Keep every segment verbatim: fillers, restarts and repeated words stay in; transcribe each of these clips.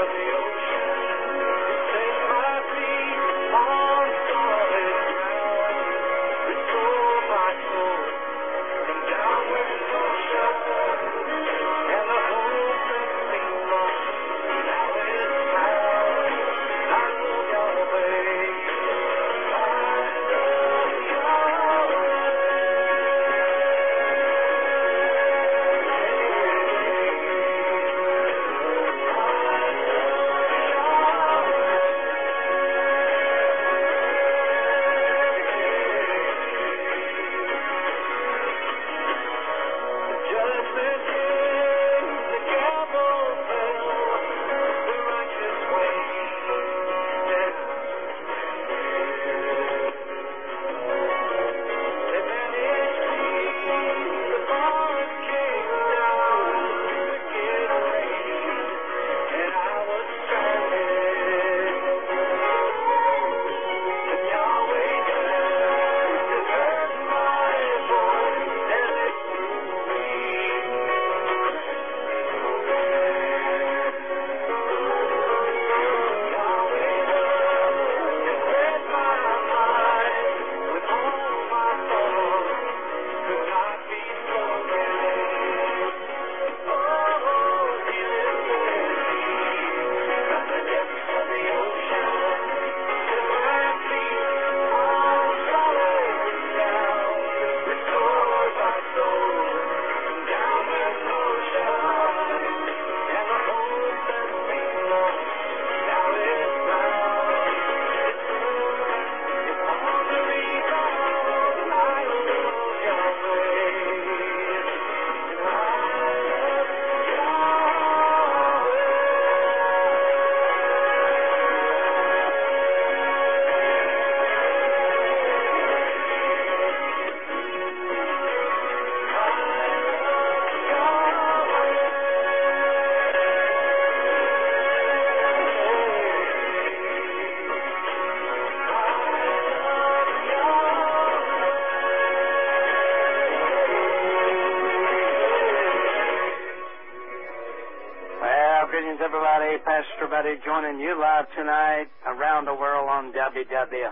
Greetings, everybody. Pastor Buddy joining you live tonight around the world on W W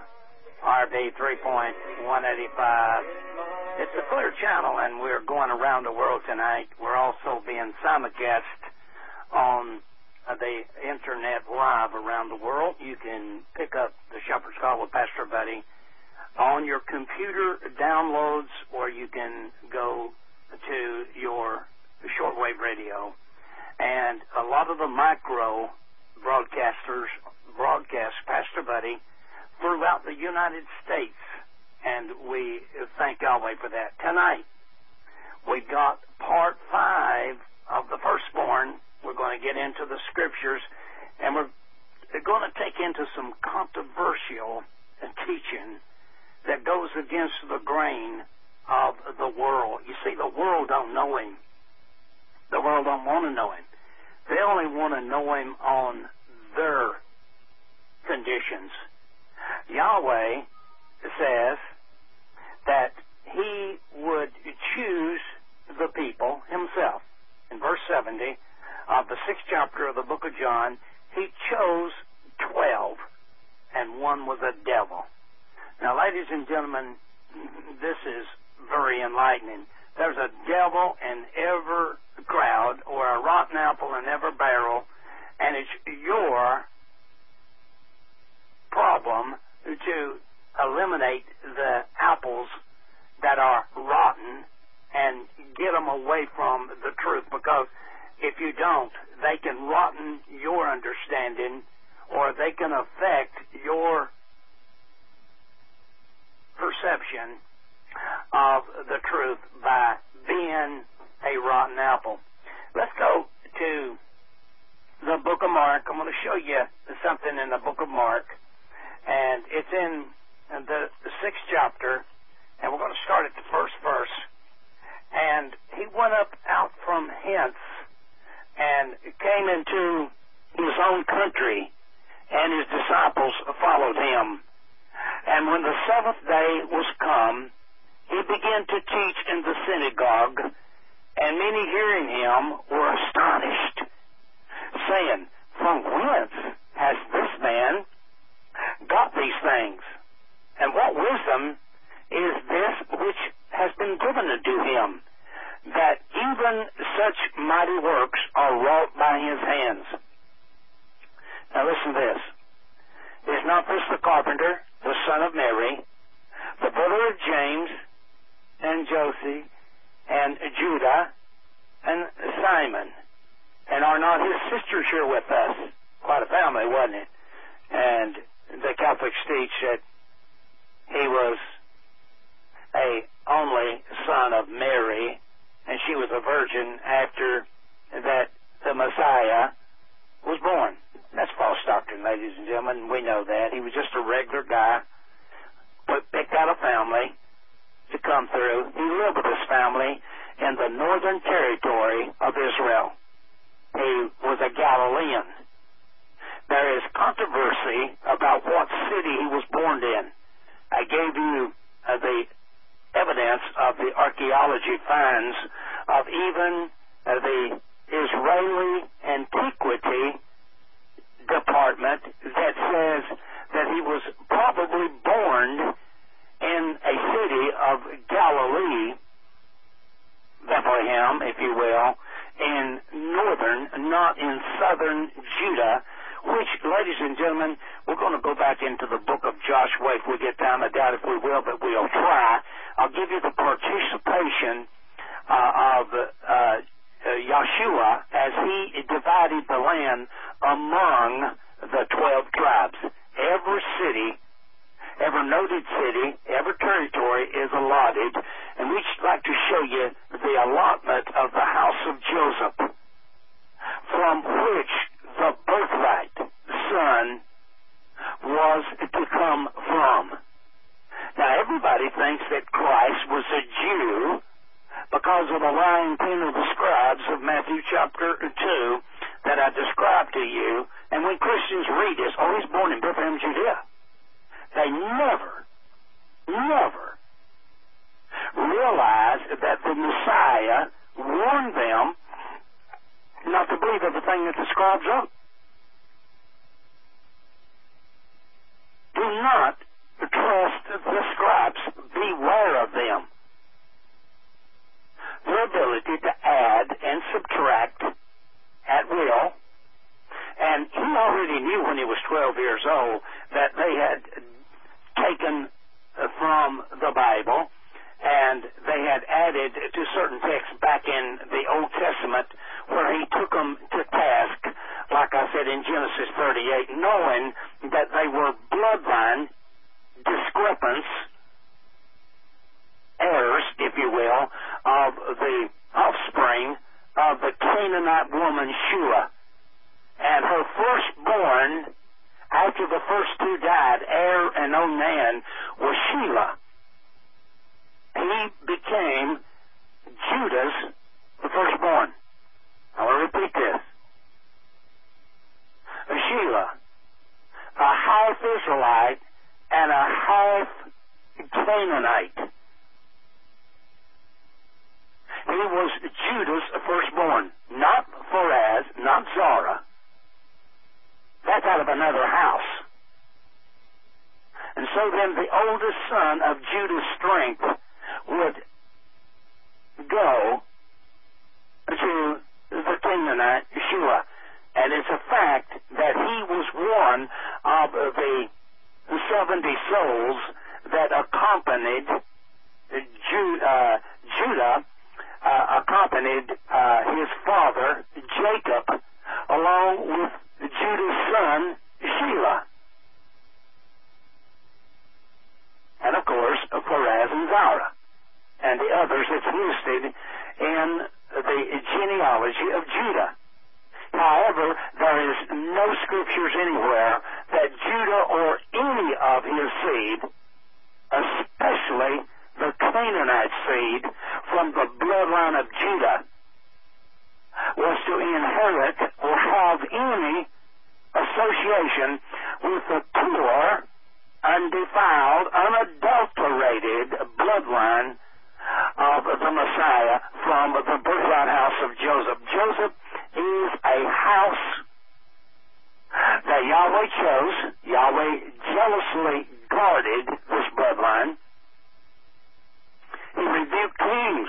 R B three point one eighty-five. It's a clear channel, and we're going around the world tonight. We're also being simulcast on the internet live around the world. You can pick up the Shepherd's Call with Pastor Buddy on your computer downloads, or you can go to your shortwave radio. And a lot of the micro broadcasters broadcast Pastor Buddy throughout the United States, and we thank Yahweh for that. Tonight, we got part five of the firstborn. We're going to get into the scriptures, and we're going to take into some controversial teaching that goes against the grain of the world. You see, the world don't know him. The world don't want to know him. They only want to know him on their conditions. Yahweh says that he would choose the people himself. In verse seventy of the sixth chapter of the book of John, he chose twelve, and one was a devil. Now, ladies and gentlemen, this is very enlightening. There's a devil in every crowd, or a rotten apple in every barrel, and it's your problem to eliminate the apples that are rotten and get them away from the truth, because if you don't, they can rotten your understanding, or they can affect your perception of the truth by being a rotten apple. Let's go to the book of Mark. I'm going to show you something in the book of Mark, and it's in the sixth chapter, and we're going to start at the first verse. And he went up out from hence and came into his own country, and his disciples followed him. And when the seventh day was come, he began to teach in the synagogue, and many hearing him were astonished, saying, from whence has this man got these things? And what wisdom is this which has been given unto him, that even such mighty works are wrought by his hands? Now listen to this. Is not this the carpenter, the son of Mary, the brother of James and Joseph and Judah and Simon? And are not his sisters here with us? Quite a family, wasn't it? And the Catholics teach that he was a only son of Mary, and she was a virgin after that the Messiah was born. That's false doctrine, ladies and gentlemen. We know that. He was just a regular guy, but picked out a family to come through. He lived with his family in the northern territory of Israel. He was a Galilean. There is controversy about what city he was born in. I gave you uh, the evidence of the archaeology finds of even uh, the Israeli Antiquity Department that says that he was probably born in a city of Galilee, Bethlehem, if you will, in northern, not in southern Judah, which, ladies and gentlemen, we're going to go back into the book of Joshua if we get time. I doubt if we will, but we'll try. I'll give you the participation uh, of uh, uh, Yeshua as he divided the land among the twelve tribes. Every city, every noted city, every territory is allotted, and we'd like to show you the allotment of the house of Joseph, from which the birthright son was to come from. Now, everybody thinks that Christ was a Jew because of the lying pen of the scribes of Matthew chapter two that I described to you. And when Christians read this, oh, he's born in Bethlehem, Judea, they never, never realize that the Messiah warned them not to believe everything that the scribes wrote. Do not trust the scribes. Beware of them. Their ability to add and subtract at will. And he already knew when he was twelve years old that they had taken from the Bible and they had added to certain texts back in the Old Testament where he took them to task, like I said in Genesis thirty-eight, knowing that they were bloodline discrepants, heirs, if you will, of the offspring of the Canaanite woman Shua. And her firstborn, after the first two died, Er and Onan, was Shelah. He became Judah's the firstborn. I will repeat this. Shelah, a half Israelite and a half Canaanite. He was Judah's firstborn, not Pharez, not Zara. That's out of another house. And so then the oldest son of Judah's strength would go to the Canaanite, Shua. And it's a fact that he was one of the seventy souls that accompanied Ju- uh, Judah, uh, accompanied uh, his father, Jacob, along with Judah's son, Shelah. And of course, Pharez and Zara, and the others that's listed in the genealogy of Judah. However, there is no scriptures anywhere that Judah or any of his seed, especially the Canaanite seed from the bloodline of Judah, was to inherit or have any association with the pure, undefiled, unadulterated bloodline of the Messiah from the birthright house of Joseph. Joseph is a house Yahweh chose, Yahweh jealously guarded this bloodline. He rebuked kings.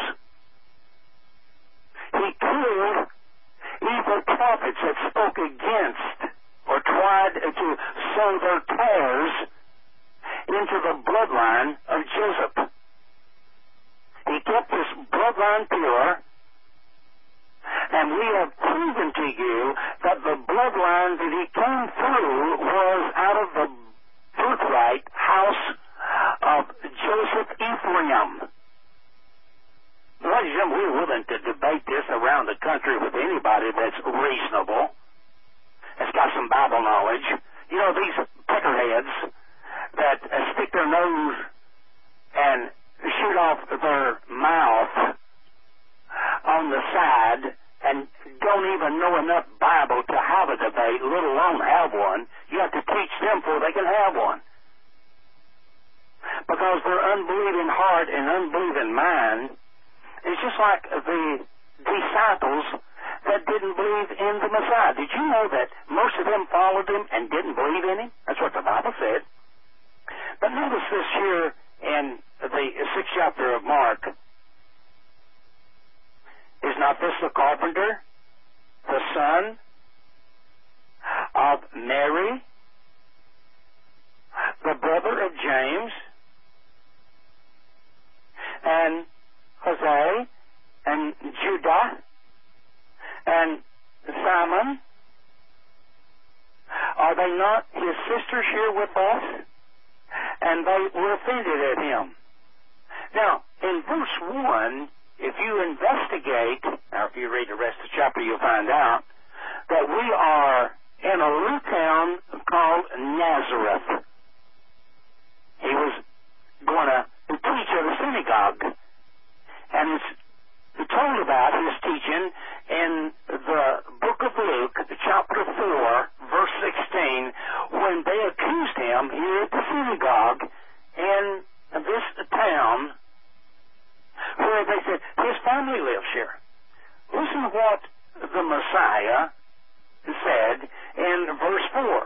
He killed evil prophets that spoke against or tried to sow their tares into the bloodline of Joseph. He kept this bloodline pure, and we have proven to you that the bloodline that he came through was out of the birthright house of Joseph Ephraim. Ladies and gentlemen, we're willing to debate this around the country with anybody that's reasonable, that's got some Bible knowledge. You know, these peckerheads that uh, stick their nose and shoot off their mouth on the side and don't even know enough Bible to have a debate, let alone have one. You have to teach them before they can have one. Because their unbelieving heart and unbelieving mind is just like the disciples that didn't believe in the Messiah. Did you know that most of them followed him and didn't believe in him? That's what the Bible said. But notice this here in the sixth chapter of Mark. Is not this the carpenter, the son of Mary, the brother of James, and Jose, and Judah, and Simon? Are they not his sisters here with us? And they were offended at him. Now, in verse one, if you investigate, now if you read the rest of the chapter, you'll find out that we are in a little town called Nazareth. He was going to teach at a synagogue. And it's told about his teaching in the book of Luke, chapter four, verse sixteen, when they accused him here at the synagogue in this town, where they said, his family lives here. Listen to what the Messiah said in verse four.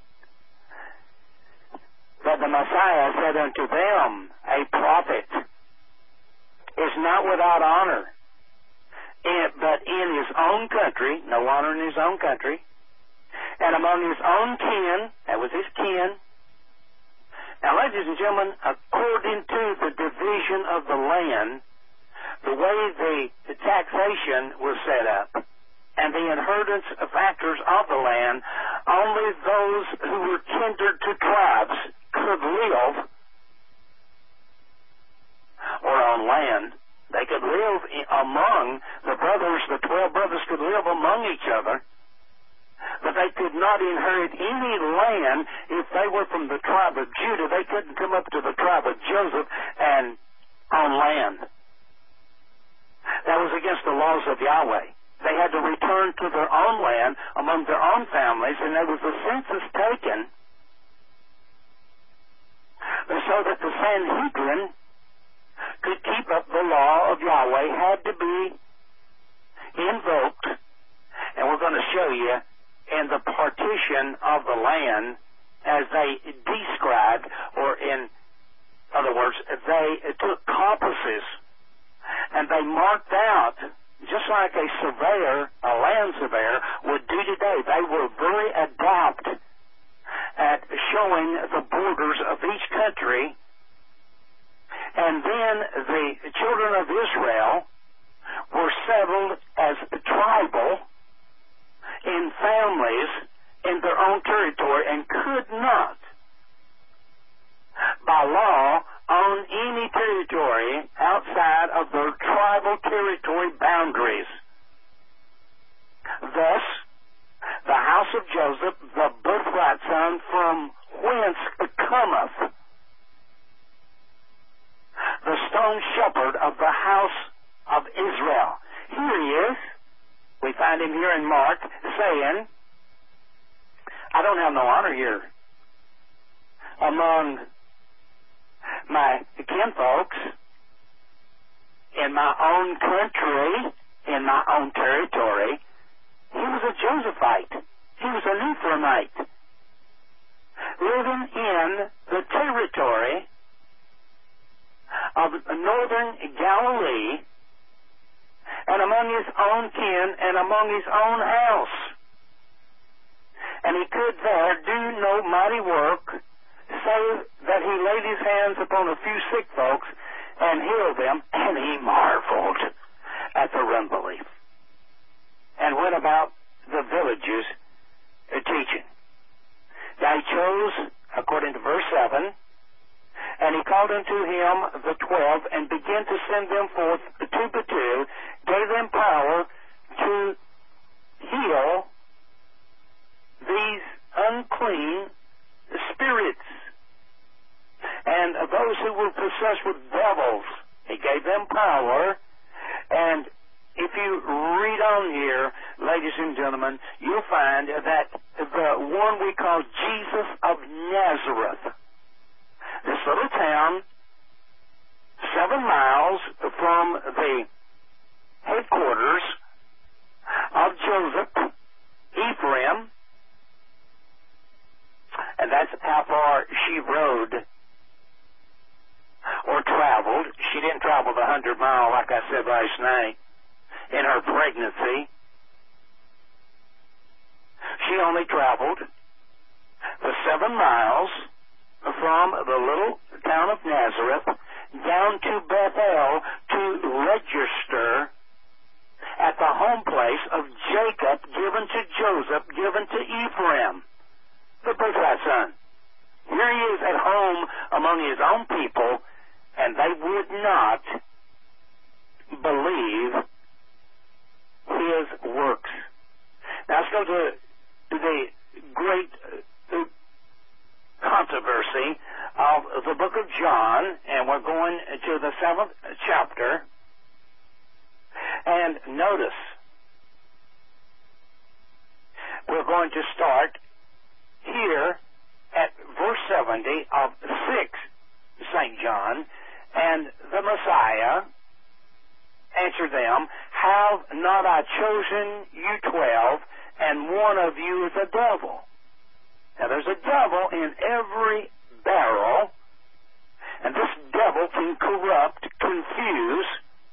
But the Messiah said unto them, a prophet is not without honor, but in his own country, no honor in his own country, and among his own kin, that was his kin. Now, ladies and gentlemen, according to the division of the land, the way the, the taxation was set up, and the inheritance factors of the land, only those who were kindred to tribes could live or on land. They could live among the brothers, the twelve brothers could live among each other, but they could not inherit any land if they were from the tribe of Judah. They couldn't come up to the tribe of Joseph and own land. That was against the laws of Yahweh. They had to return to their own land among their own families, and there was a census taken so that the Sanhedrin could keep up the law of Yahweh, had to be invoked. And we're going to show you in the partition of the land as they described, or in other words, they took compasses and they marked out, just like a surveyor, a land surveyor, would do today. They were very adept at showing the borders of each country. And then the children of Israel were settled as tribal in families in their own territory and could not, by law, own any territory outside of their tribal territory boundaries. Thus, the house of Joseph, the birthright son, from whence cometh the stone shepherd of the house of Israel. Here he is. We find him here in Mark saying, I don't have no honor here among my kinfolks, in my own country, in my own territory. He was a Josephite. He was an Ephraimite. living in the territory of northern Galilee, and among his own kin, and among his own house. And he could there do no mighty work, save that he laid his hands upon a few sick folks and healed them, and he marveled at their unbelief, and went about the villages uh, teaching. Now he chose, according to verse seven, and he called unto him the twelve, and began to send them forth two by two, gave them power to heal these unclean spirits, and those who were possessed with devils. He gave them power. And if you read on here, ladies and gentlemen, you'll find that the one we call Jesus of Nazareth, this little town, seven miles from the headquarters of Joseph, Ephraim, and that's how far she rode or traveled. She didn't travel the hundred mile, like I said last night, in her pregnancy. She only traveled the seven miles from the little town of Nazareth down to Bethel to register at the home place of Jacob, given to Joseph, given to Ephraim, the birthright son. Here he is at home among his own people, and they would not believe his works. Now let's go to the great uh, controversy of the book of John, and we're going to the seventh chapter. And notice, we're going to start here at verse seventy of six Saint John. And the Messiah answered them, have not I chosen you twelve, and one of you is a devil? Now there's a devil in every barrel, and this devil can corrupt, confuse,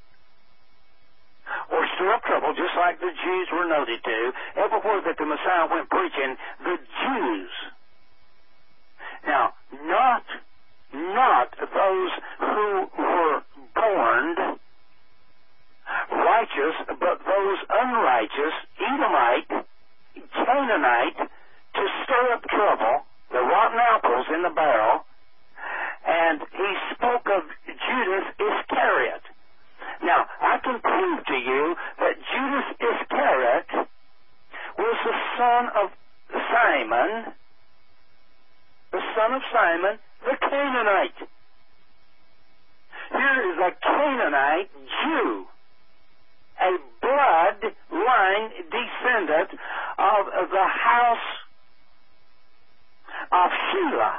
or stir up trouble, just like the Jews were noted to. Everywhere that the Messiah went preaching, the Jews, now not not those who were born righteous, but those unrighteous, Edomite, Canaanite, to stir up trouble, the rotten apples in the barrel. And he spoke of Judas Iscariot. Now, I can prove to you that Judas Iscariot was the son of Simon, the son of Simon, the Canaanite. Here is a Canaanite Jew, a bloodline descendant of the house of Shelah.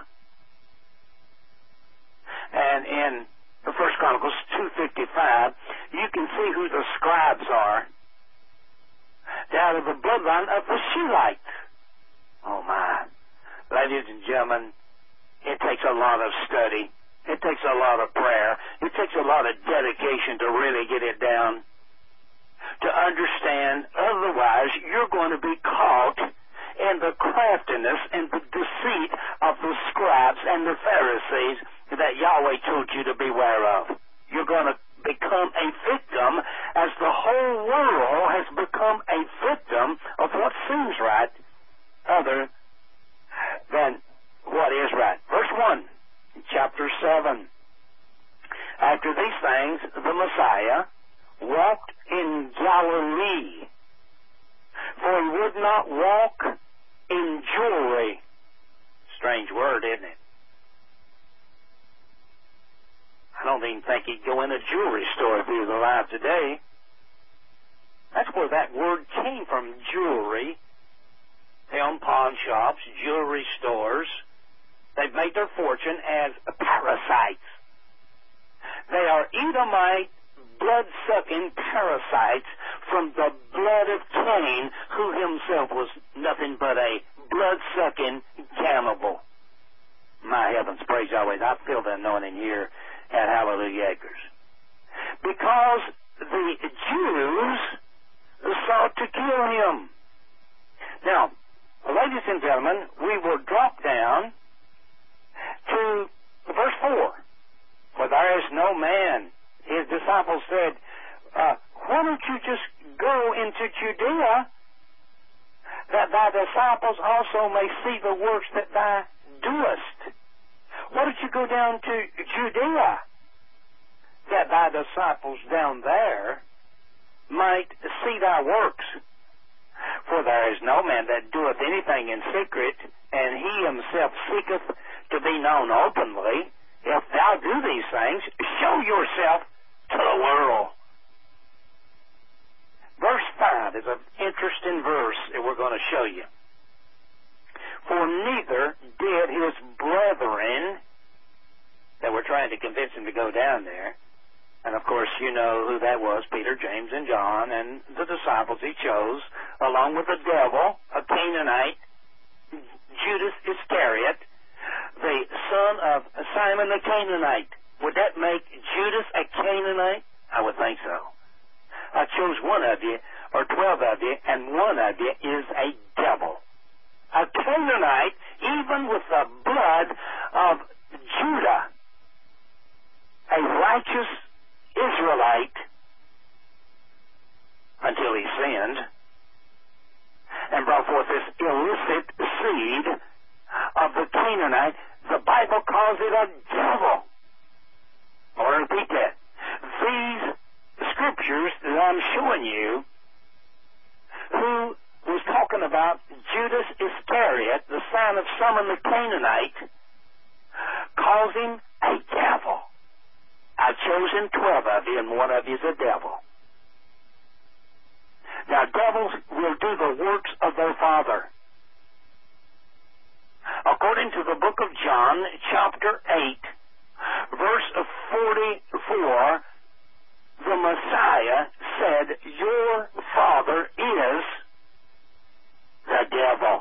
And in the First Chronicles two fifty-five, you can see who the scribes are. They're out of the bloodline of the Shelites. Oh my. Ladies and gentlemen, it takes a lot of study. It takes a lot of prayer. It takes a lot of dedication to really get it down, to understand. Otherwise, you're going to be caught in the craftiness and the deceit of the scribes and the Pharisees that Yahweh told you to beware of. You're going to become a victim, as the whole world has become a victim of what seems right other than what is right. Verse one, chapter seven. After these things, the Messiah walked in Galilee, for he would not walk in jewelry. Strange word, isn't it? I don't even think he'd go in a jewelry store if he was alive today. That's where that word came from, jewelry. They own pawn shops, jewelry stores. They've made their fortune as parasites. They are Edomite, blood-sucking parasites from the blood of Cain, who himself was nothing but a blood-sucking cannibal. feel the anointing here at Hallelujah Acres. Because the Jews sought to kill him. Now, ladies and gentlemen, we will drop down to verse four. For there is no man. His disciples said, uh, why don't you just go into Judea, that thy disciples also may see the works that thou doest? Why don't you go down to Judea, that thy disciples down there might see thy works? For there is no man that doeth anything in secret, and he himself seeketh to be known openly. If thou do these things, show yourself to the world. Verse five is an interesting verse that we're going to show you. For neither did his brethren that were trying to convince him to go down there, and of course you know who that was, Peter, James, and John, and the disciples he chose, along with the devil, a Canaanite, Judas Iscariot, the son of Simon the Canaanite. Would that make Judas a Canaanite? I would think so. I chose one of you, or twelve of you, and one of you is a devil. A Canaanite, even with the blood of Judah, a righteous Israelite, until he sinned, and brought forth this illicit seed of the Canaanite. The Bible calls it a devil. I'll repeat that. These scriptures that I'm showing you, who was talking about Judas Iscariot, the son of Simon the Canaanite, calls him a devil. I've chosen twelve of you, and one of you is a devil. Now, devils will do the works of their father. According to the book of John, chapter eight, verse forty-four, the Messiah said, your father is the devil.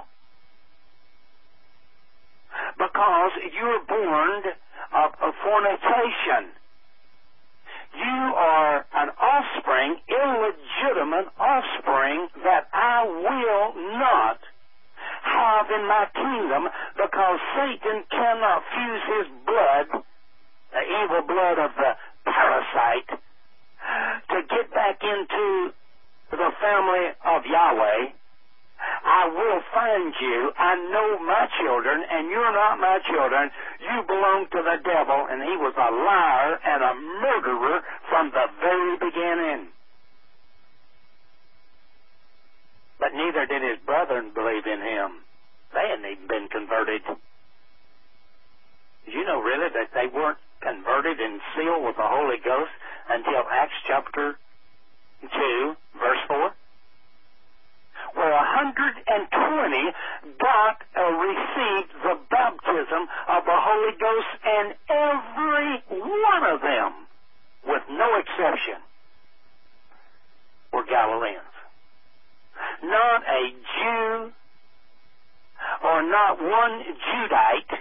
Because you're born of a fornication. You are an offspring, illegitimate offspring, that I will not have in my kingdom, because Satan cannot fuse his blood, the evil blood of the parasite, to get back into the family of Yahweh. I will find you. I know my children, and you're not my children. You belong to the devil, and he was a liar and a murderer from the very beginning. But neither did his brethren believe in him. They hadn't even been converted. Did you know really that they weren't converted and sealed with the Holy Ghost until Acts chapter two, verse four? Where one hundred twenty got uh, received the baptism of the Holy Ghost, and every one of them, with no exception, were Galileans. Not a Jew or not one Judite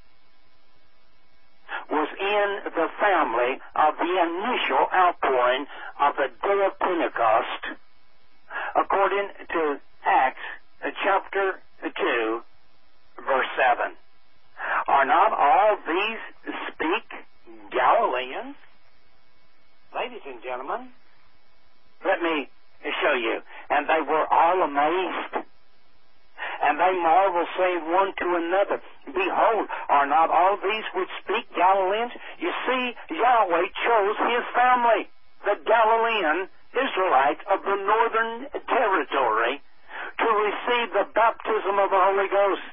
was in the family of the initial outpouring of the day of Pentecost, according to Acts uh, chapter two, verse seven. Are not all these speak Galileans? Ladies and gentlemen, let me show you. And they were all amazed, and they marveled, saying one to another, behold, are not all these which speak Galileans? You see, Yahweh chose his family, the Galilean Israelites of the northern territory, to receive the baptism of the Holy Ghost.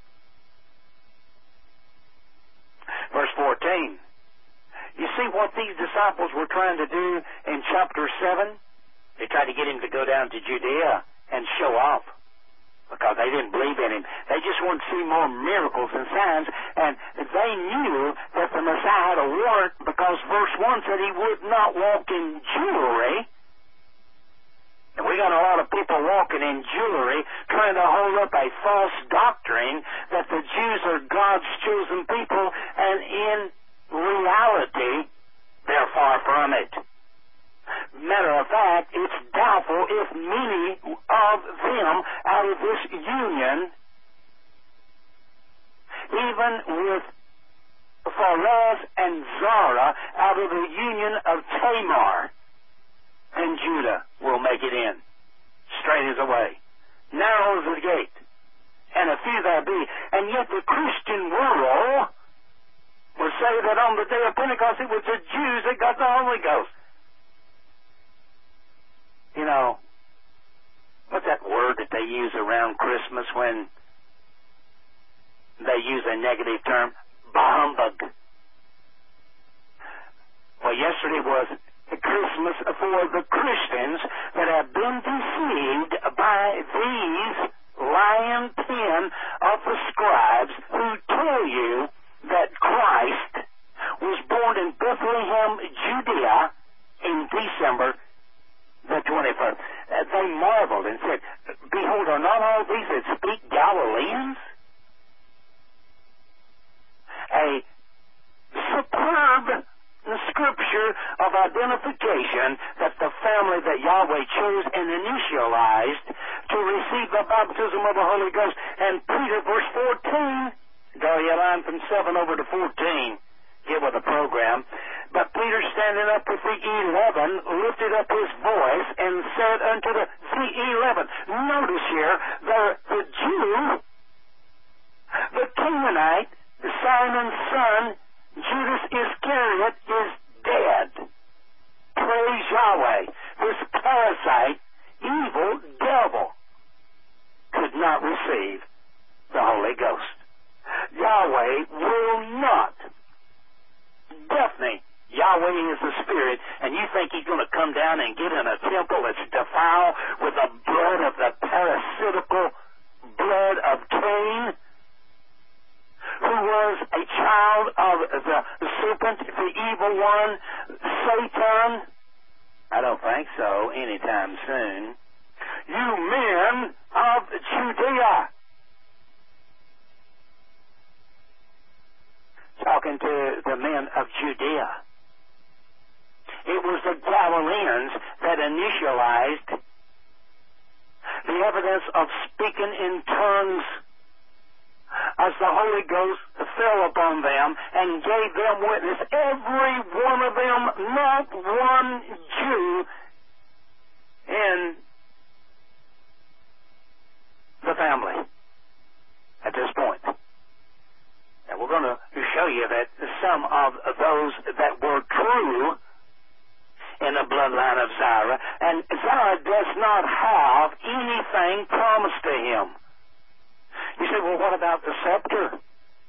Verse fourteen. You see what these disciples were trying to do in chapter seven? They tried to get him to go down to Judea and show off, because they didn't believe in him. They just wanted to see more miracles and signs, and they knew that the Messiah had a warrant, because verse one said he would not walk in jewelry. And we got a lot of people walking in jewelry, trying to hold up a false doctrine that the Jews are God's chosen people, and in even with Pharez and Zara out of the union of Tamar. And Judah will make it in. Straight is the way. Narrow is the gate. And a few there be. And yet the Christian world will say that on the day of Pentecost it was the Jews that got the Holy Ghost. You know, what's that word that they use around Christmas when they use a negative term? Bah humbug. Well, yesterday was Christmas for the Christians that have been deceived by these lion pen of the scribes who tell you that Christ was born in Bethlehem, Judea in December the twenty-first. Uh, they marveled and said, behold, are not all these that speak Galileans? A superb scripture of identification that the family that Yahweh chose and initialized to receive the baptism of the Holy Ghost. And Peter, verse fourteen, go your line from seven over to fourteen, get with the program. But Peter, standing up with the eleven, lifted up his voice and said unto the, the eleven, notice here, the, the Jew, the Canaanite, Simon's son, Judas Iscariot, is dead. Praise Yahweh. This parasite, evil devil, could not receive the Holy Ghost. Yahweh will not. Definitely, Yahweh is the Spirit, and you think He's going to come down and get in a temple that's defiled with the blood of the parasitical blood of Cain, who was a child of the serpent, the evil one, Satan? I don't think so anytime soon. You men of Judea. Talking to the men of Judea. It was the Galileans that initialized the evidence of speaking in tongues as the Holy Ghost fell upon them and gave them witness. Every one of them, not one Jew in the family at this point. And we're going to show you that some of those that were true in the bloodline of Zara, and Zara does not have anything promised to him. You say, well, what about the scepter?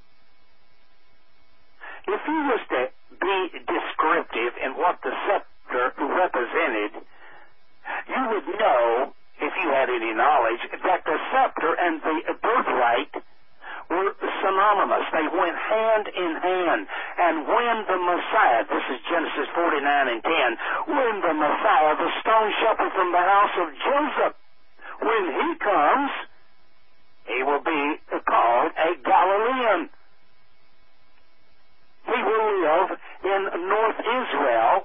If you was to be descriptive in what the scepter represented, you would know, if you had any knowledge, that the scepter and the birthright were synonymous. They went hand in hand. And when the Messiah, this is Genesis forty-nine and ten, when the Messiah, the stone shepherd from the house of Joseph, when he comes, he will be called a Galilean. He will live in North Israel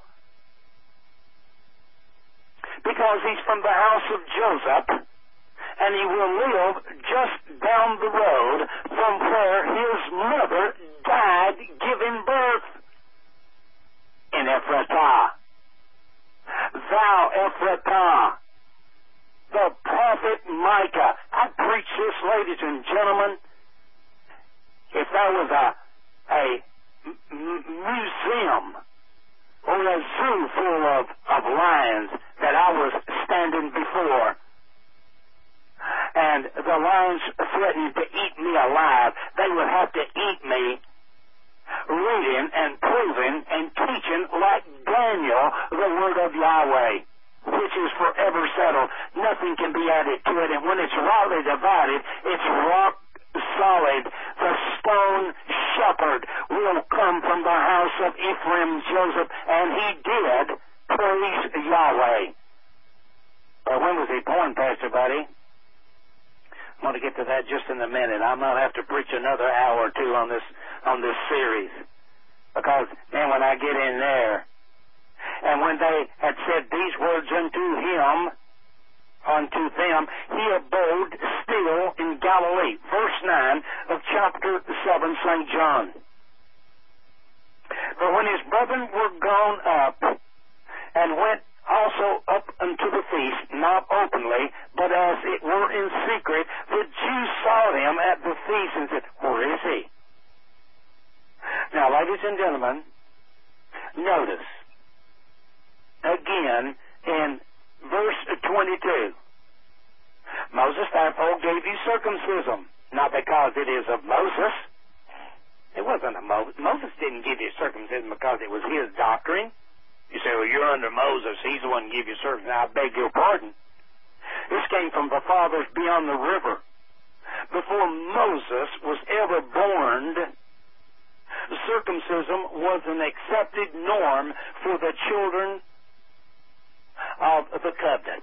because he's from the house of Joseph, and he will live just down the road from where his mother died giving birth, in Ephratah. Thou Ephratah, the prophet Micah. I preach this, ladies and gentlemen. If there was a, a m- museum or a zoo full of, of lions that I was standing before, and the lions threatened to eat me alive, they would have to eat me reading and proving and teaching like Daniel the word of Yahweh, which is forever settled. Nothing can be added to it, and when it's rightly divided, it's rock solid. The stone shepherd will come from the house of Ephraim, Joseph, and he did. Praise Yahweh. But when was he born, Pastor Buddy? I'm going to get to that just in a minute. I'm going to have to preach another hour or two on this on this series, because then when I get in there, and when they had said these words unto him, unto them, he abode still in Galilee. Verse nine of chapter seven, Saint John. For when his brethren were gone up, and went also up unto the feast, not openly, but as it were in secret, the Jews saw him at the feast and said, where is he? Now, ladies and gentlemen, notice, again, in verse twenty-two, Moses therefore gave you circumcision, not because it is of Moses. It wasn't a Moses. Moses didn't give you circumcision because it was his doctrine. You say, well, you're under Moses. He's the one who gave you circumcision. I beg your pardon. This came from the fathers beyond the river. Before Moses was ever born, circumcision was an accepted norm for the children of the covenant.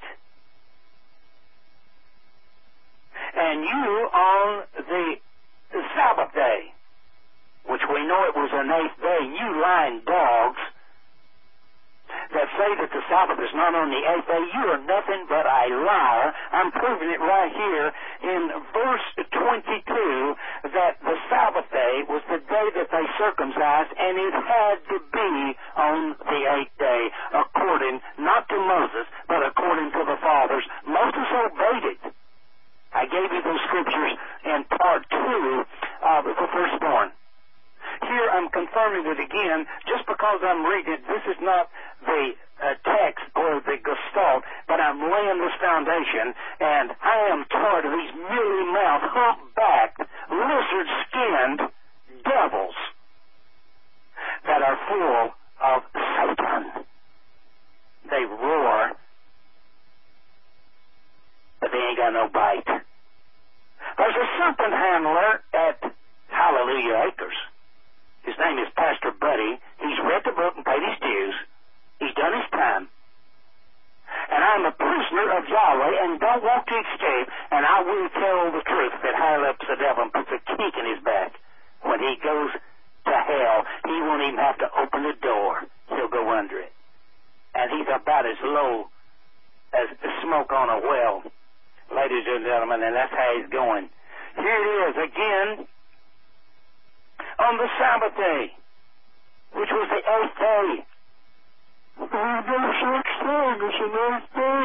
And you, on the Sabbath day, which we know it was an eighth day, you lying dogs that say that the Sabbath is not on the eighth day, you are nothing but a liar. I'm proving it right here in verse twenty-two that the Sabbath day was the day that they circumcised, and it had to be on the eighth day, according not to Moses, but according to the fathers. Moses obeyed it. I gave you those scriptures in part two of the firstborn. Here I'm confirming it again, just because I'm reading it. This is not the uh, text or the gestalt, but I'm laying this foundation, and I am tired of these mealy-mouthed, hump-backed, lizard-skinned devils that are full of Satan. They roar, but they ain't got no bite. There's a serpent handler at Hallelujah Acres. His name is Pastor Buddy. He's read the book and paid his dues. He's done his time. And I'm a prisoner of Yahweh and don't want to escape, and I will tell the truth that higher up's the devil and puts a kink in his back. When he goes to hell, he won't even have to open the door. He'll go under it. And he's about as low as smoke on a well, ladies and gentlemen, and that's how he's going. Here it is again. On the Sabbath day, which was the eighth day. There's no such thing as an eighth day.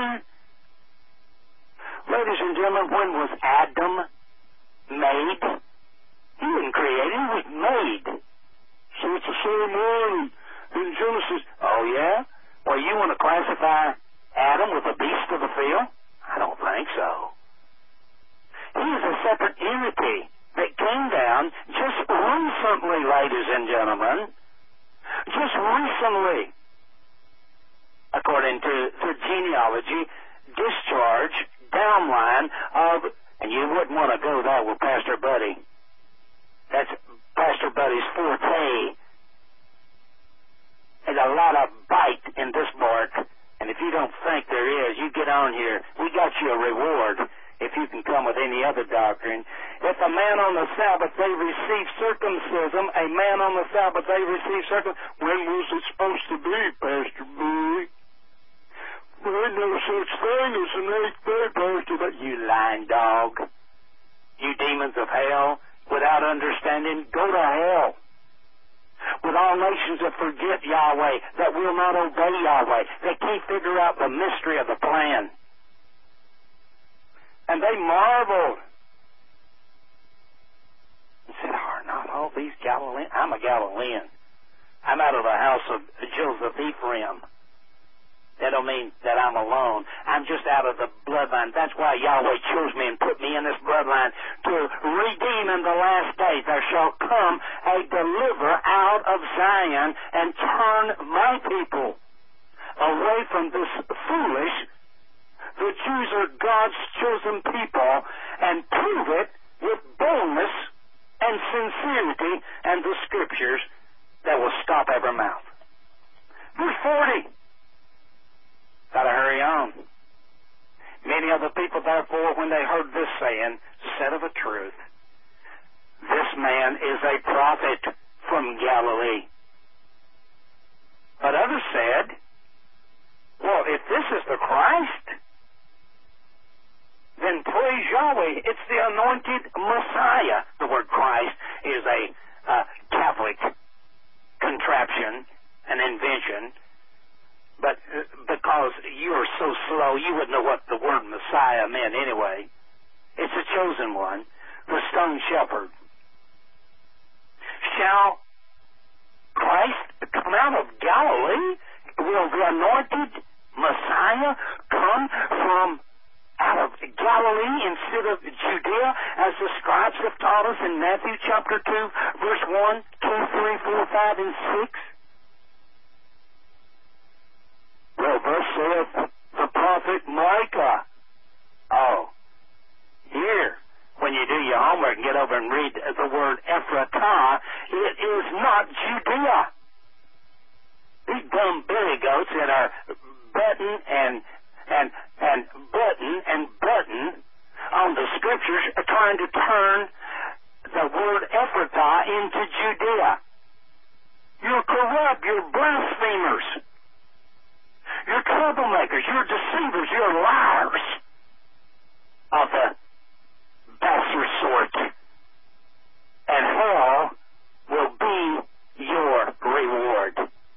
Ladies and gentlemen, when was Adam made? He wasn't created, he was made. So it's the same way in Genesis. Oh, yeah? Well, you want to classify Adam with the beast of the field? I don't think so. He is a separate entity that came down just recently, ladies and gentlemen, just recently, according to the genealogy, discharge, downline of, and you wouldn't want to go there with Pastor Buddy. That's Pastor Buddy's forte. There's a lot of bite in this bark, and if you don't think there is, you get on here. We got you a reward if you can come with any other doctrine. If a man on the Sabbath day receives circumcision, a man on the Sabbath day receives circumcision, when was it supposed to be, Pastor B? There ain't no such thing as an eighth day, Pastor B. You lying dog. You demons of hell, without understanding, go to hell. With all nations that forget Yahweh, that will not obey Yahweh, that can't figure out the mystery of the plan. And they marveled and said, are not all these Galileans? I'm a Galilean. I'm out of the house of Joseph Ephraim. That don't mean that I'm alone. I'm just out of the bloodline. That's why Yahweh chose me and put me in this bloodline to redeem in the last days. There shall come a deliverer out of Zion and turn my people away from this foolish. The Jews are God's chosen people, and prove it with boldness and sincerity and the scriptures that will stop every mouth. Verse forty. Gotta hurry on. Many of the people, therefore, when they heard this saying, said of a truth, this man is a prophet from Galilee. But others said, well, if this is the Christ, then praise Yahweh. It's the anointed Messiah. The word Christ is a uh, Catholic contraption, an invention. But uh, because you're so slow, you wouldn't know what the word Messiah meant anyway. It's a chosen one, the stone shepherd. Shall Christ come out of Galilee? Will the anointed Messiah come from out of Galilee instead of Judea, as the scribes have taught us in Matthew chapter two, verse one, two, three, four, five, and six? Well, thus saith the prophet Micah. Oh, here, when you do your homework and get over and read the word Ephratah, it is not Judea. These dumb billy goats that are button and and and button and button on the scriptures are trying to turn the word Ephratah into Judea. You're corrupt. You're blasphemers. You're troublemakers. You're deceivers. You're liars of the baser sort. And hell will be your reward.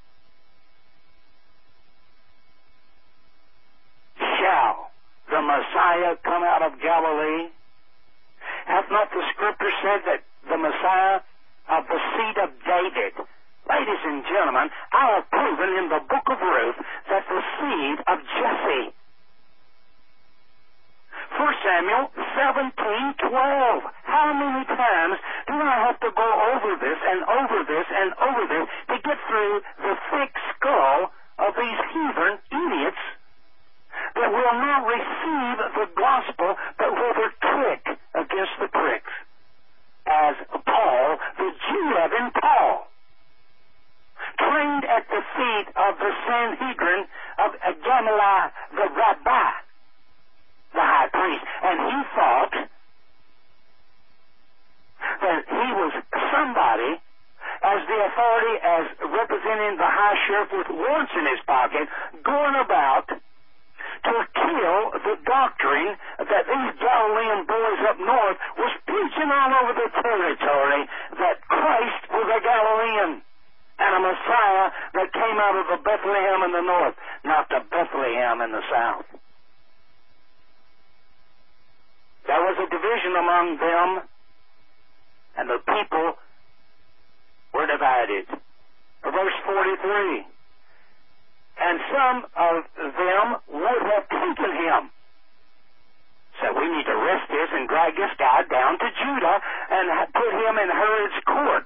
Shall the Messiah come out of Galilee? Hath not the Scripture said that the Messiah of the seed of David? Ladies and gentlemen, I have proven in the book of Ruth that the seed of Jesse. First Samuel seventeen twelve. How many times do I have to go over this and over this and over this to get through the thick skull of these heathen idiots that will not receive the gospel, but rather trick against the pricks? As Paul, the Jew loving Paul, trained at the feet of the Sanhedrin of Gamaliel the Rabbi, the high priest, and he thought that he was somebody, as the authority, as representing the high sheriff with warrants in his pocket, going about to kill the doctrine that these Galilean boys up north was preaching all over the territory, that Christ was a Galilean and a Messiah that came out of the Bethlehem in the north, not the Bethlehem in the south. There was a division among them, and the people were divided. Verse forty-three. And some of them would have taken him. So we need to arrest this and drag this guy down to Judah and put him in Herod's court.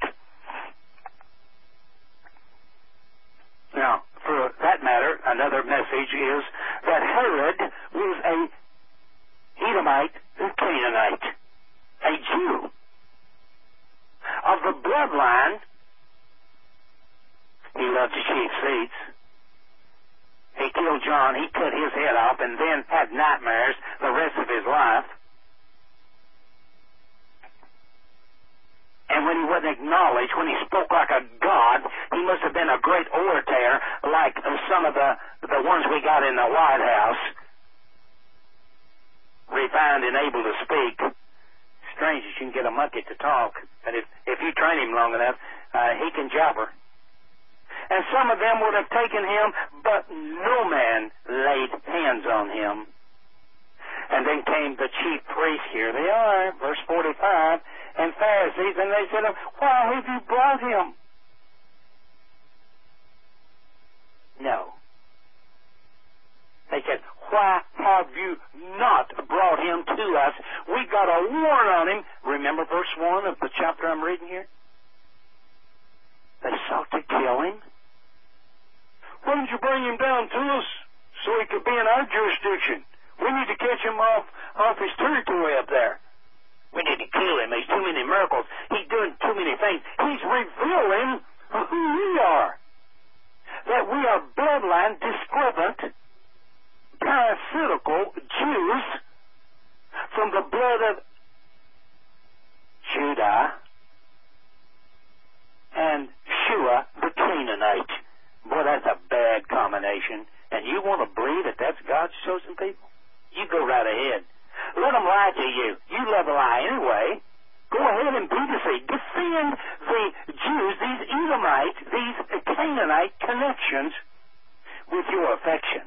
Now, for that matter, another message is that Herod was a Edomite and Canaanite, a Jew of the bloodline. He loved to cheat seats. He killed John. He cut his head off and then had nightmares the rest of his life. And when he wasn't acknowledged, when he spoke like a god, he must have been a great orator, like some of the, the ones we got in the White House, refined and able to speak. Strange that you can get a monkey to talk, but if, if you train him long enough, uh, he can jabber. And some of them would have taken him, but no man laid hands on him. And then came the chief priests, here they are, verse forty-five, and Pharisees, and they said, why have you brought him? No. They said, why have you not brought him to us? We got a warrant on him. Remember verse one of the chapter I'm reading here? They sought to kill him. Why didn't you bring him down to us so he could be in our jurisdiction? We need to catch him off, off his territory up there. We need to kill him. He's too many miracles. He's doing too many things. He's revealing who we are. That we are bloodline discrepant, parasitical Jews from the blood of Judah and Shua the Canaanite. Boy, that's a bad combination. And you want to believe that that's God's chosen people? You go right ahead. Let them defend the Jews, these Edomite, these Canaanite connections with your affection.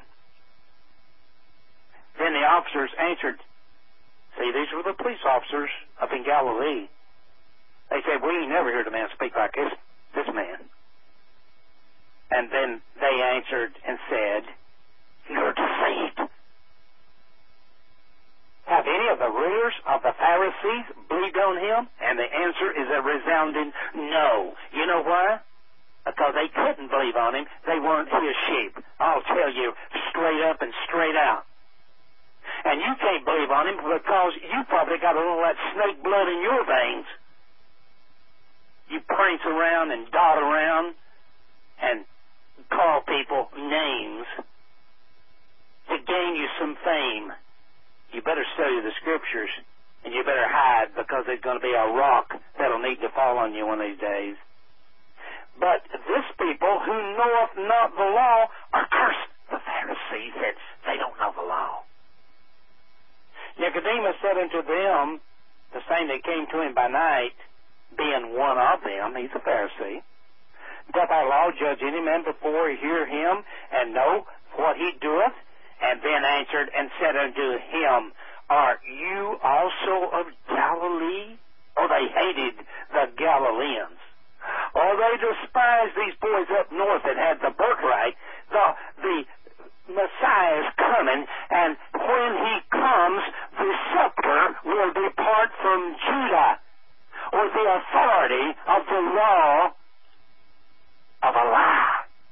Then the officers answered, see, these were the police officers up in Galilee. They said, we ain't never heard a man speak like this, this man. And then they answered and said, you're deceived. Have any of the rulers of the Pharisees believed on him? And the answer is a resounding no. You know why? Because they couldn't believe on him. They weren't his sheep. I'll tell you straight up and straight out. And you can't believe on him because you probably got a little of that snake blood in your veins. You prance around and dot around and call people names to gain you some fame. You better study the Scriptures, and you better hide, because there's going to be a rock that'll need to fall on you one of these days. But this people who knoweth not the law are cursed. The Pharisees said, they don't know the law. Nicodemus said unto them, the same that came to him by night, being one of them, he's a Pharisee, doth our law judge any man before he hear him, and know what he doeth? And then answered and said unto him, are you also of Galilee? Oh, they hated the Galileans. Oh, they despised these boys up north that had the birthright. The, the Messiah is coming, and when he comes, the scepter will depart from Judah, or the authority of the law of a lie.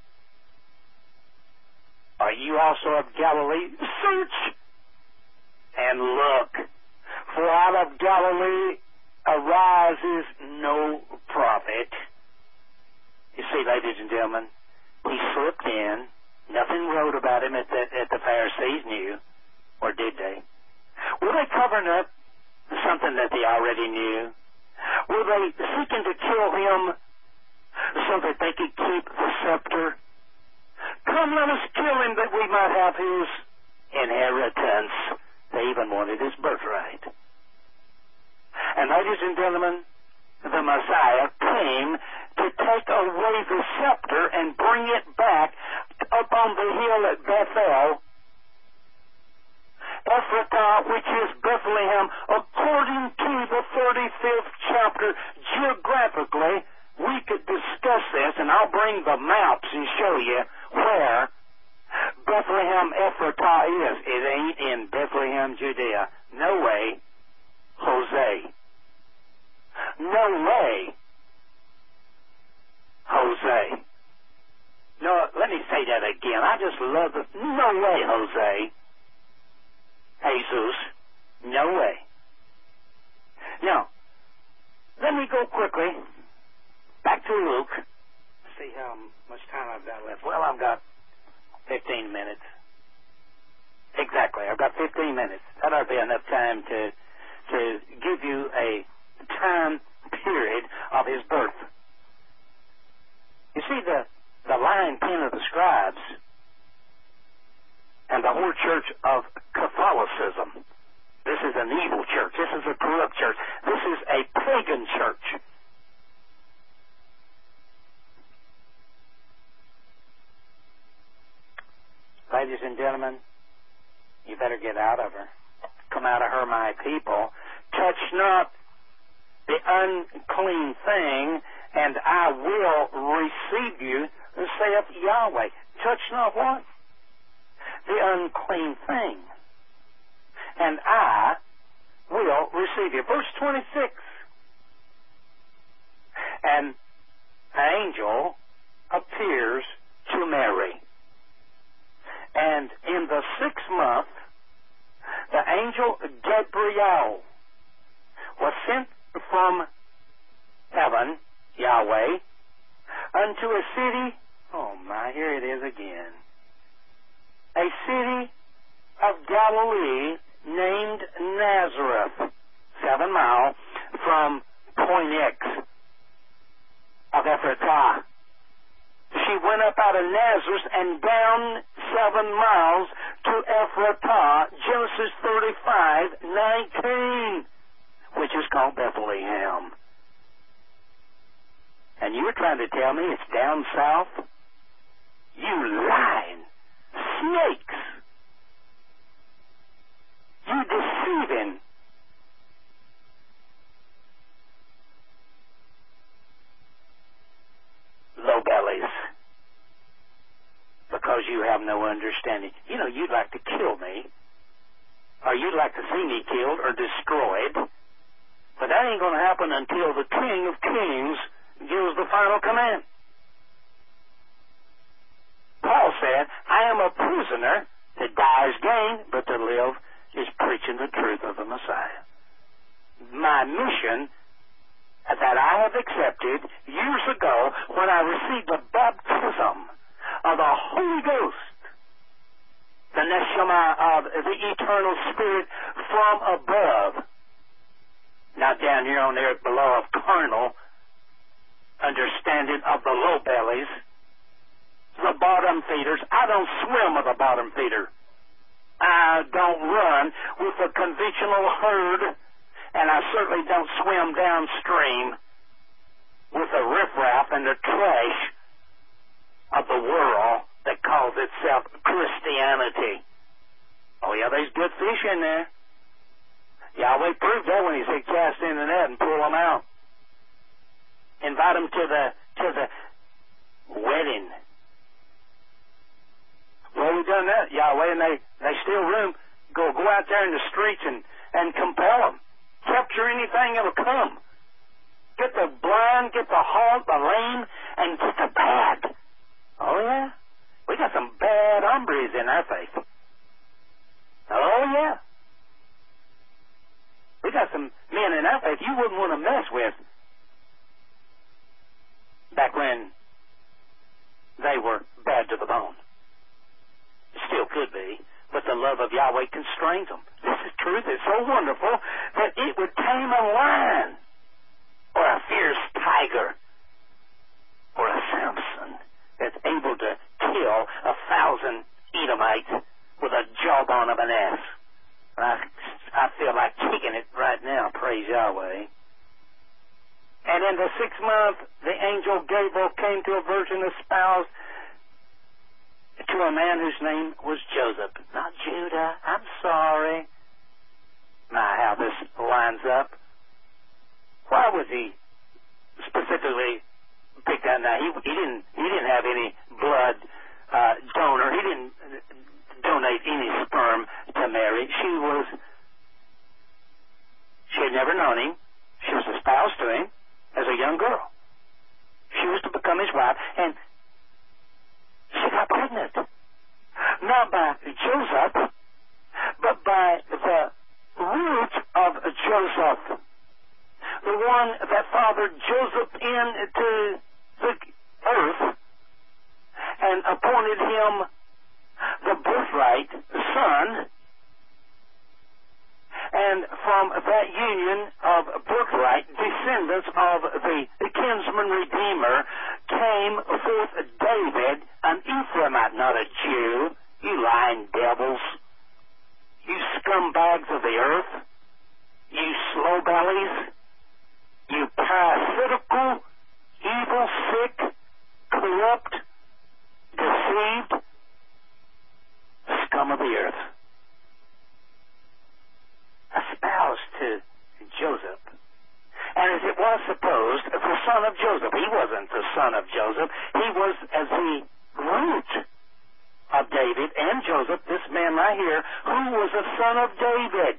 Are you also of Galilee? Search and look, for out of Galilee arises no prophet. You see, ladies and gentlemen, he slipped in. Nothing wrote about him that the, that the Pharisees knew, or did they? Were they covering up something that they already knew? Were they seeking to kill him so that they could keep the scepter? Come, let us kill him that we might have his inheritance. They even wanted his birthright. And ladies and gentlemen, the Messiah came to take away the scepter and bring it back up on the hill at Bethel, Ephratah, which is Bethlehem, according to the thirty-fifth chapter. Geographically, we could discuss this, and I'll bring the maps and show you where Bethlehem Ephratah is. It ain't in Bethlehem, Judea. No way, Jose. No way, Jose. No, let me say that again. I just love it. No way, Jose. Jesus. No way. Now, let me go quickly back to Luke. See how much time I've got left. Well, I've got fifteen minutes. Exactly. I've got fifteen minutes. That ought to be enough time to to give you a time period of his birth. You see, the, the lying pen of the scribes and the whole church of Catholicism, this is an evil church. This is a corrupt church. This is a pagan church. Ladies and gentlemen, you better get out of her. Come out of her, my people. Touch not the unclean thing, and I will receive you, saith Yahweh. Touch not what? The unclean thing, and I will receive you. Verse twenty-six. An angel appears to Mary, and in the sixth month, the angel Gabriel was sent from heaven, Yahweh, unto a city, oh my, here it is again, a city of Galilee named Nazareth, seven miles from Poinex of Ephratah. She went up out of Nazareth and down seven miles to Ephratah, Genesis thirty-five nineteen, which is called Bethlehem. you're trying to tell me it's down south? You lying snakes. You deceiving. Low bellies. Because you have no understanding. You know, you'd like to kill me. Or you'd like to see me killed or destroyed. But that ain't going to happen until the King of Kings gives the final command. Paul said, I am a prisoner. To die is gain, but to live is preaching the truth of the Messiah. My mission that I have accepted years ago when I received the baptism of the Holy Ghost, the neshama of the eternal Spirit from above, not down here on the earth below of carnal understanding of the low bellies, the bottom feeders. I don't swim with a bottom feeder. I don't run with a conventional herd, and I certainly don't swim downstream with the riffraff and the trash of the world that calls itself Christianity. Oh yeah, there's good fish in there. Yahweh proved that when he said cast in the net and pull them out. Invite them to the to the wedding. Well, we've done that, Yahweh, and they, they steal room. Go go out there in the streets and, and compel them. Capture anything that'll come. Get the blind, get the halt, the lame, and get the bad. Oh, yeah? We got some bad hombres in our faith. Oh, yeah. We got some men in our faith you wouldn't want to mess with back when they were bad to the bone. Still could be, but the love of Yahweh constrains them. This is truth. It's so wonderful that it would tame a lion or a fierce tiger or a Samson that's able to kill a thousand Edomites with a jawbone of an ass. And I, I feel like kicking it right now, praise Yahweh. And in the sixth month, the angel Gabriel came to a virgin espoused to a man whose name was Joseph. Not Judah. I'm sorry. My, how this lines up. Why was he specifically picked out? Now, he, he didn't. He didn't have any blood uh, donor. He didn't donate any sperm to Mary. She was. She had never known him. She was espoused to him as a young girl. She was to become his wife, and she got pregnant. Not by Joseph, but by the root of Joseph. The one that fathered Joseph into the earth and appointed him the birthright son. And from that union of birthright, descendants of the, the kinsman redeemer, came forth David, an Ephraimite, not a Jew. You lying devils. You scumbags of the earth. You slow bellies. You parasitical, evil, sick, corrupt, deceived scum of the earth. Espoused to Joseph. And as it was supposed, the son of Joseph. He wasn't the son of Joseph. He was as the root of David and Joseph, this man right here, who was a son of David.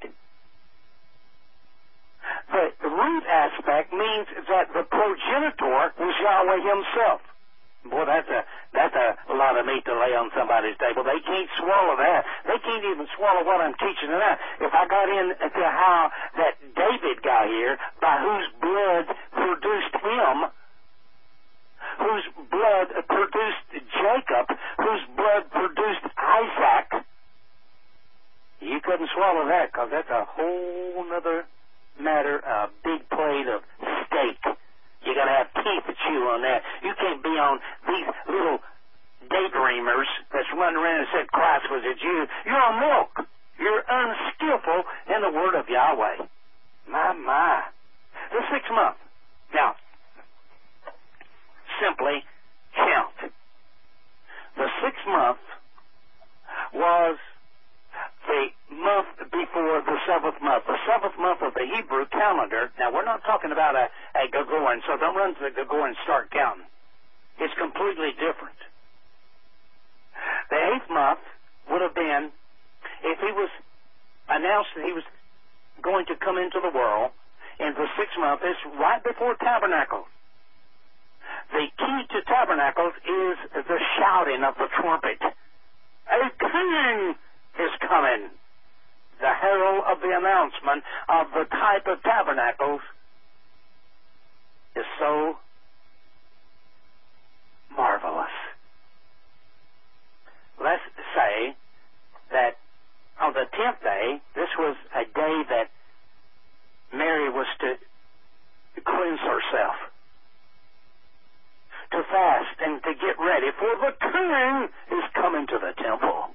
The root aspect means that the progenitor was Yahweh himself. Boy, that's a that's a lot of meat to lay on somebody's table. They can't swallow that. They can't even swallow what I'm teaching tonight. If I got into how that David got here, by whose blood produced him, whose blood produced Jacob, whose blood produced Isaac, you couldn't swallow that, because that's a whole other matter, a big plate of steak. You got to have teeth to chew on that. You can't be on these little daydreamers that's running around and said Christ was a Jew. You're on milk. You're unskillful in the word of Yahweh. My, my. The sixth month. Now, simply count. The sixth month was the month before the seventh month. The seventh month of the Hebrew calendar. Now, we're not talking about a, a Gregorian, so don't run to the Gregorian and start counting. It's completely different. The eighth month would have been if he was announced that he was going to come into the world in the sixth month. It's right before Tabernacles. The key to Tabernacles is the shouting of the trumpet. A king is coming. The herald of the announcement of the type of Tabernacles is so marvelous. Let's say that on the tenth day, this was a day that Mary was to cleanse herself, to fast and to get ready, for the king is coming to the temple.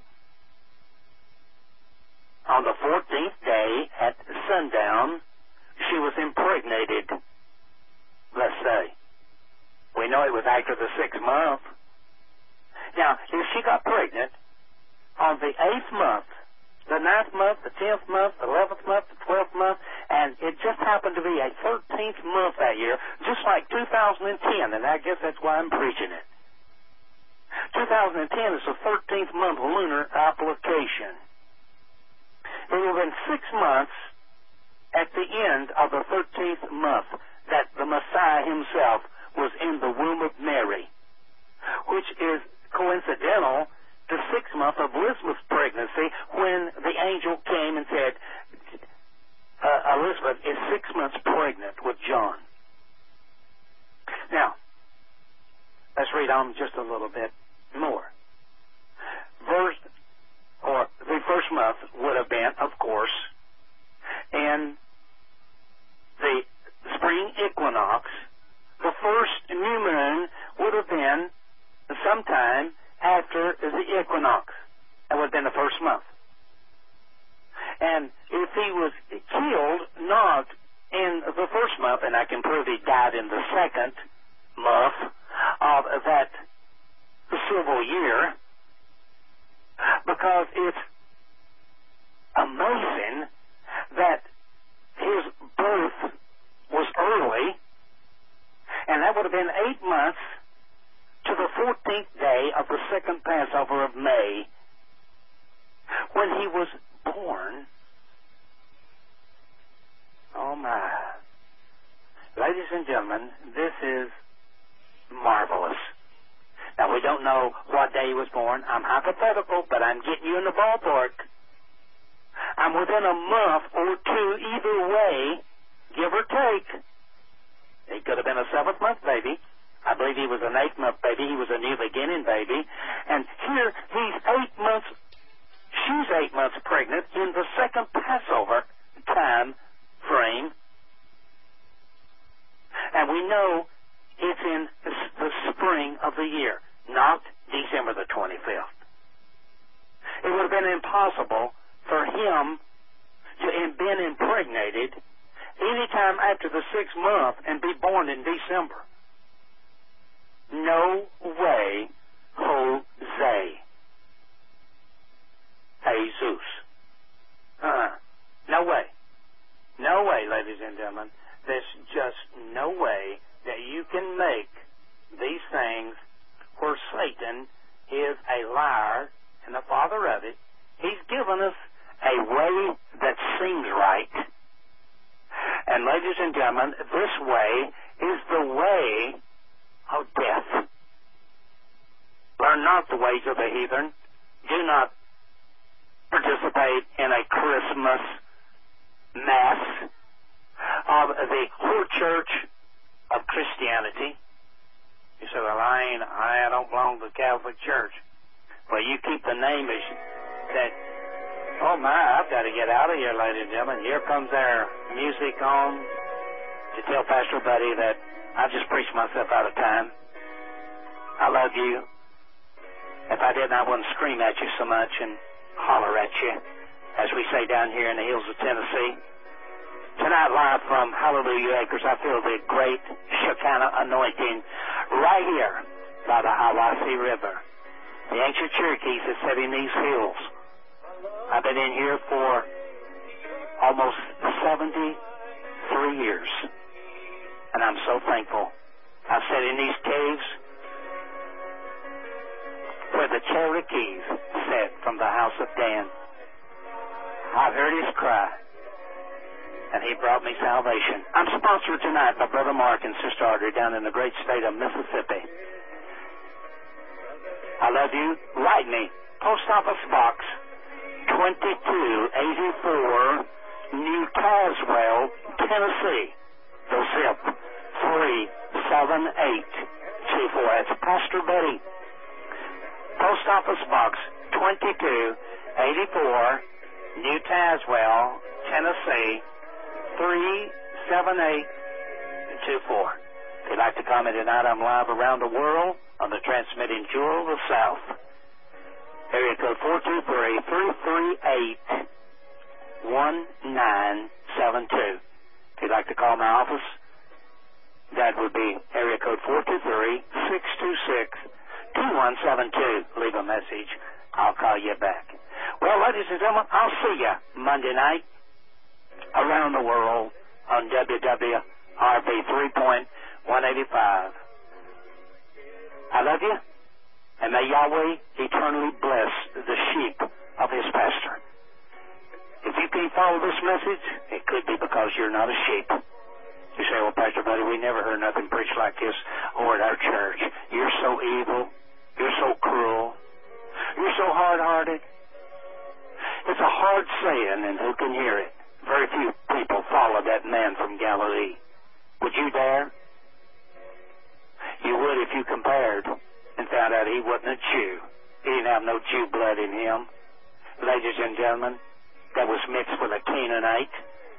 On the fourteenth day at sundown, she was impregnated, let's say. We know it was after the sixth month. Now, if she got pregnant on the eighth month, the ninth month, the tenth month, the eleventh month, the twelfth month, and it just happened to be a thirteenth month that year, just like two thousand ten, and I guess that's why I'm preaching it. two thousand ten is the thirteenth month lunar application. It would have been six months at the end of the thirteenth month that the Messiah himself was in the womb of Mary, which is coincidental to six months of Elizabeth's pregnancy when the angel came and said, uh, Elizabeth is six months pregnant with John. Now, let's read on just a little bit more. Verse, or the first month would have been, of course, in the spring equinox. The first new moon would have been sometime after the equinox. That would have been the first month. And if he was killed not in the first month, and I can prove he died in the second month of that civil year, because it's amazing that his birth was early, and that would have been eight months to the fourteenth day of the second Passover of May, when he was born. Oh my. Ladies and gentlemen, this is marvelous. Now, we don't know what day he was born. I'm hypothetical, but I'm getting you in the ballpark. I'm within a month or two either way, give or take. He could have been a seventh month baby. I believe he was an eighth month baby. He was a new beginning baby. And here he's eight months, she's eight months pregnant in the second Passover time frame. And we know it's in the spring of the year, not December the twenty-fifth. It would have been impossible for him to have been impregnated any time after the sixth month and be born in December. No way, Jose. Jesus. Uh, no way. No way, ladies and gentlemen. There's just no way that you can make these things where Satan is a liar and the father of it. He's given us a way that seems right. And ladies and gentlemen, this way is the way of death. Learn not the ways of the heathen. Do not participate in a Christmas mass of the whole church of Christianity. You say, well, I ain't, I don't belong to the Catholic Church. Well, you keep the name as that. Oh my, I've got to get out of here, ladies and gentlemen. Here comes our music on to tell Pastor Buddy that I've just preached myself out of time. I love you. If I didn't, I wouldn't scream at you so much and holler at you, as we say down here in the hills of Tennessee. Tonight live from Hallelujah Acres, I feel the great Shekinah anointing right here by the Hiwassee River. The ancient Cherokees that sat in these hills. I've been in here for almost seventy-three years, and I'm so thankful. I've sat in these caves where the Cherokees sat from the house of Dan. I've heard his cry, and he brought me salvation. I'm sponsored tonight by Brother Mark and Sister Audrey down in the great state of Mississippi. I love you. Write me. Post Office Box twenty-two eighty-four, New Tazewell, Tennessee. The zip three seven eight two four. That's Pastor Betty. Post Office Box twenty-two eighty-four, New Tazewell, Tennessee, three seven eight two four. If you'd like to comment tonight, I'm live around the world on the transmitting Jewel of the South. Area code four two three, three three eight, one nine seven two. If you'd like to call my office, that would be area code four two three, six two six, two one seven two. Leave a message. I'll call you back. Well, ladies and gentlemen, I'll see you Monday night around the world on W W R B three point one eighty-five. I love you, and may Yahweh eternally bless the sheep of his pastor. If you can't follow this message, it could be because you're not a sheep. You say, well, Pastor Buddy, we never heard nothing preached like this or at our church. You're so evil. You're so cruel. You're so hard-hearted. It's a hard saying, and who can hear it? Very few people follow that man from Galilee. Would you dare? You would if you compared and found out he wasn't a Jew. He didn't have no Jew blood in him. Ladies and gentlemen, that was mixed with a Canaanite.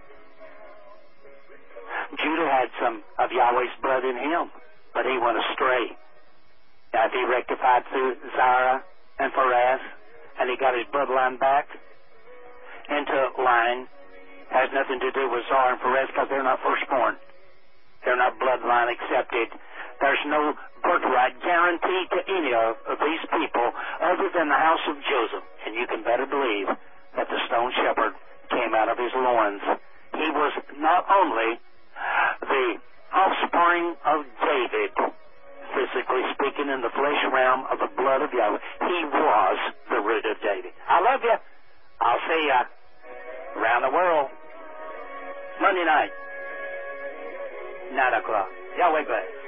Judah had some of Yahweh's blood in him, but he went astray. Now, if he rectified through Zara and Pharez, and he got his bloodline back into line, has nothing to do with Zara and Pharez because they're not firstborn. They're not bloodline accepted. There's no birthright guaranteed to any of, of these people other than the house of Joseph. And you can better believe that the stone shepherd came out of his loins. He was not only the offspring of David, physically speaking, in the flesh realm of the blood of Yahweh. He was the root of David. I love you. I'll see you around the world Monday night, nine o'clock. Yahweh bless.